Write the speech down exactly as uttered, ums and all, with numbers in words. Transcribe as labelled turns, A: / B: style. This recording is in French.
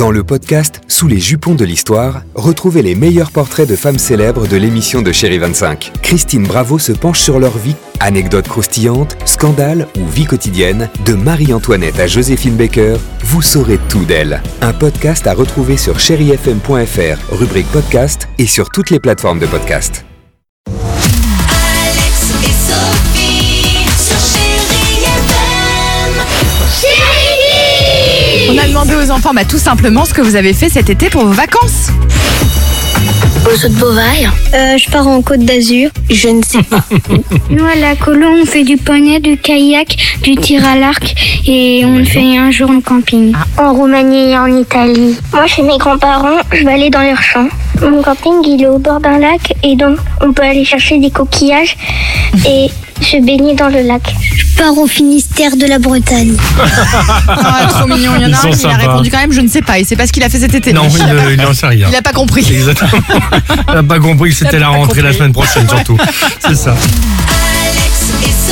A: Dans le podcast Sous les jupons de l'histoire, retrouvez les meilleurs portraits de femmes célèbres de l'émission de Chérie vingt-cinq. Christine Bravo se penche sur leur vie, anecdotes croustillantes, scandales ou vie quotidienne. De Marie-Antoinette à Joséphine Baker, vous saurez tout d'elle. Un podcast à retrouver sur chéri f m point f r, rubrique podcast et sur toutes les plateformes de podcast.
B: Alex et Sophie sur Chérie F M. Chérie!
C: On a demandé aux enfants bah, tout simplement ce que vous avez fait cet été pour vos vacances.
D: Au saut de Beauvais.
E: Euh, je pars en Côte d'Azur.
D: Je ne sais pas.
E: Nous, à la Colo, on fait du poney, du kayak, du tir à l'arc et on fait un jour en camping.
D: En Roumanie et en Italie.
E: Moi, chez mes grands-parents, je vais aller dans leur champ. Mon camping, il est au bord d'un lac et donc on peut aller chercher des coquillages et se baigner dans le lac.
D: Je pars au Finistère de la Bretagne.
C: Ah, trop mignon. Il y en
F: Ils
C: a
F: sont
C: un qui a
F: sympas.
C: répondu quand même, je ne sais pas. Il sait pas ce qu'il a fait cet été.
F: Non,
C: Donc,
F: il
C: il a
F: ne-
C: pas-
F: il n'en sait rien.
C: il a pas compris.
F: Exactement. Il n'a pas compris que c'était
C: Il a
F: la
C: pas
F: rentrée la
C: compris.
F: semaine prochaine, surtout. C'est ça.
B: Alex et Sophie.